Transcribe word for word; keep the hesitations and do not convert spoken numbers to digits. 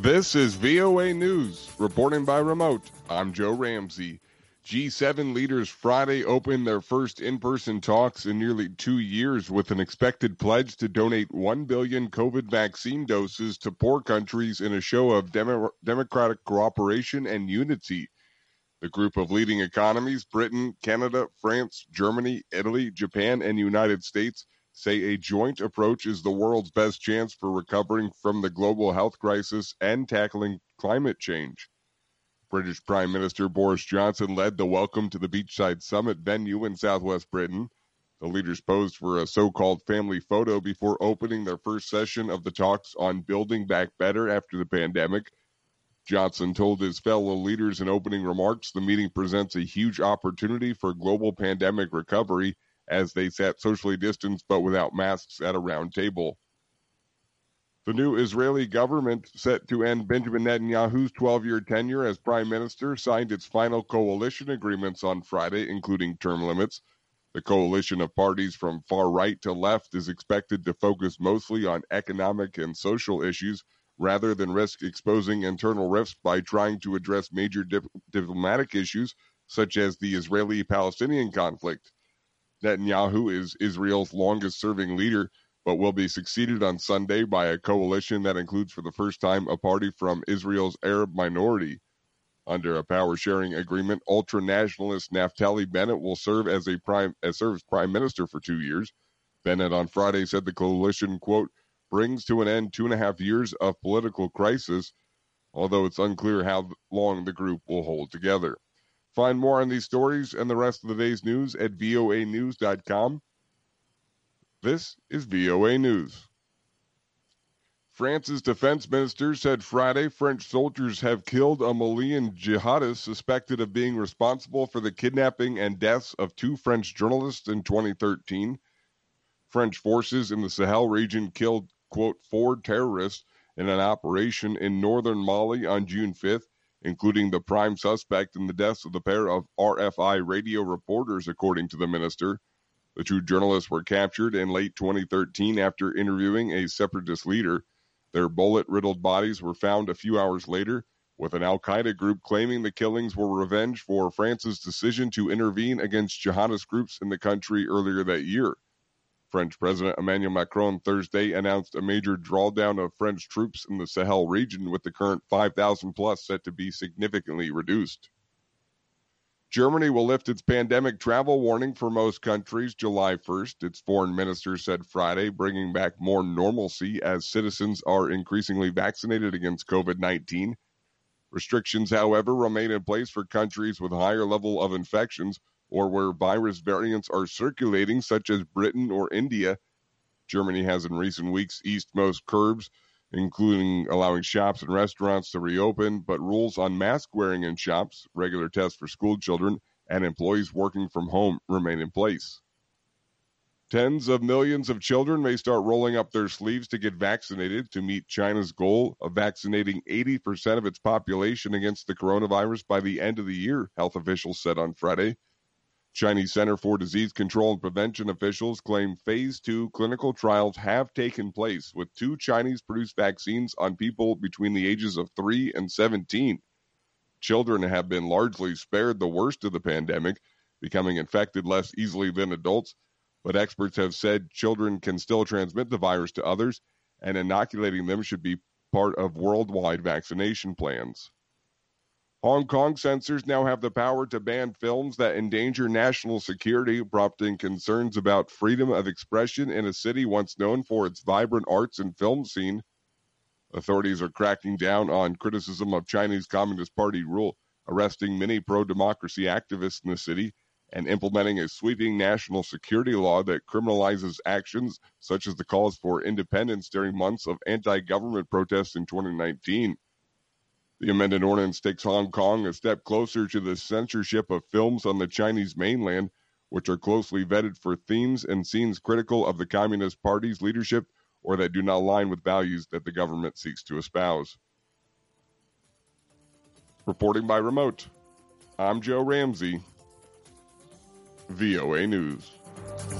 This is V O A News, reporting by remote. I'm Joe Ramsey. G seven leaders Friday opened their first in-person talks in nearly two years with an expected pledge to donate one billion COVID vaccine doses to poor countries in a show of demo- democratic cooperation and unity. The group of leading economies, Britain, Canada, France, Germany, Italy, Japan, and United States, say a joint approach is the world's best chance for recovering from the global health crisis and tackling climate change. British Prime Minister Boris Johnson led the Welcome to the Beachside Summit venue in southwest Britain. The leaders posed for a so-called family photo before opening their first session of the talks on building back better after the pandemic. Johnson told his fellow leaders in opening remarks the meeting presents a huge opportunity for global pandemic recovery as they sat socially distanced but without masks at a round table. The new Israeli government, set to end Benjamin Netanyahu's twelve-year tenure as prime minister, signed its final coalition agreements on Friday, including term limits. The coalition of parties from far right to left is expected to focus mostly on economic and social issues rather than risk exposing internal rifts by trying to address major dip- diplomatic issues such as the Israeli-Palestinian conflict. Netanyahu is Israel's longest-serving leader, but will be succeeded on Sunday by a coalition that includes for the first time a party from Israel's Arab minority. Under a power-sharing agreement, ultra-nationalist Naftali Bennett will serve as a prime as serve as prime minister for two years. Bennett on Friday said the coalition, quote, brings to an end two and a half years of political crisis, although it's unclear how long the group will hold together. Find more on these stories and the rest of the day's news at V O A news dot com. This is V O A News. France's defense minister said Friday French soldiers have killed a Malian jihadist suspected of being responsible for the kidnapping and deaths of two French journalists in twenty thirteen. French forces in the Sahel region killed, quote, four terrorists in an operation in northern Mali on June fifth, including the prime suspect in the deaths of the pair of R F I radio reporters, according to the minister. The two journalists were captured in late twenty thirteen after interviewing a separatist leader. Their bullet-riddled bodies were found a few hours later, with an al-Qaeda group claiming the killings were revenge for France's decision to intervene against jihadist groups in the country earlier that year. French President Emmanuel Macron Thursday announced a major drawdown of French troops in the Sahel region, with the current five thousand plus set to be significantly reduced. Germany will lift its pandemic travel warning for most countries July first, its foreign minister said Friday, bringing back more normalcy as citizens are increasingly vaccinated against COVID nineteen. Restrictions, however, remain in place for countries with higher level of infections or where virus variants are circulating, such as Britain or India. Germany has in recent weeks eased most curbs, including allowing shops and restaurants to reopen, but rules on mask wearing in shops, regular tests for school children, and employees working from home remain in place. Tens of millions of children may start rolling up their sleeves to get vaccinated to meet China's goal of vaccinating eighty percent of its population against the coronavirus by the end of the year, health officials said on Friday. Chinese Center for Disease Control and Prevention officials claim phase two clinical trials have taken place with two Chinese-produced vaccines on people between the ages of three and seventeen. Children have been largely spared the worst of the pandemic, becoming infected less easily than adults, but experts have said children can still transmit the virus to others, and inoculating them should be part of worldwide vaccination plans. Hong Kong censors now have the power to ban films that endanger national security, prompting concerns about freedom of expression in a city once known for its vibrant arts and film scene. Authorities are cracking down on criticism of Chinese Communist Party rule, arresting many pro-democracy activists in the city, and implementing a sweeping national security law that criminalizes actions such as the calls for independence during months of anti-government protests in twenty nineteen. The amended ordinance takes Hong Kong a step closer to the censorship of films on the Chinese mainland, which are closely vetted for themes and scenes critical of the Communist Party's leadership or that do not align with values that the government seeks to espouse. Reporting by remote, I'm Joe Ramsey, V O A News.